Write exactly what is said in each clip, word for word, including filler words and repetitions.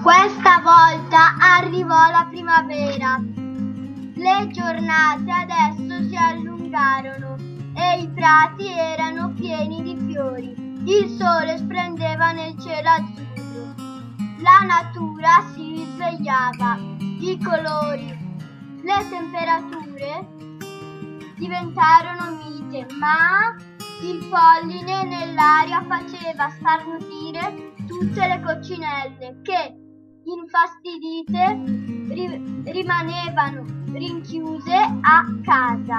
Questa volta arrivò la primavera. Le giornate adesso si allungarono e i prati erano pieni di fiori. Il sole splendeva nel cielo azzurro. La natura si risvegliava. I colori, le temperature diventarono mite, ma il polline nell'aria faceva starnutire tutte le coccinelle che, infastidite, ri- rimanevano rinchiuse a casa.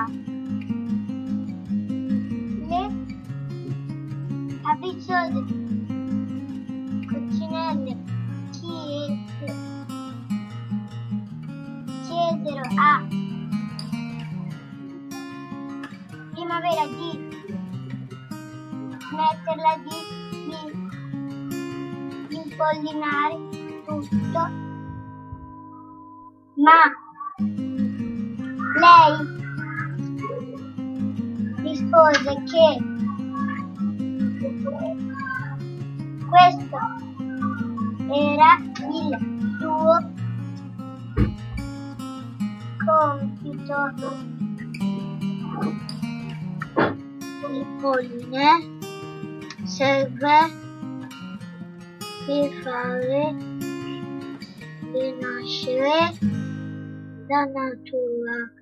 Le avvicciose coccinelle chiese, chiesero a primavera di smetterla di, di impollinare tutto, ma lei rispose che questo era il suo compito. Il polline serve per fare rinascere la natura.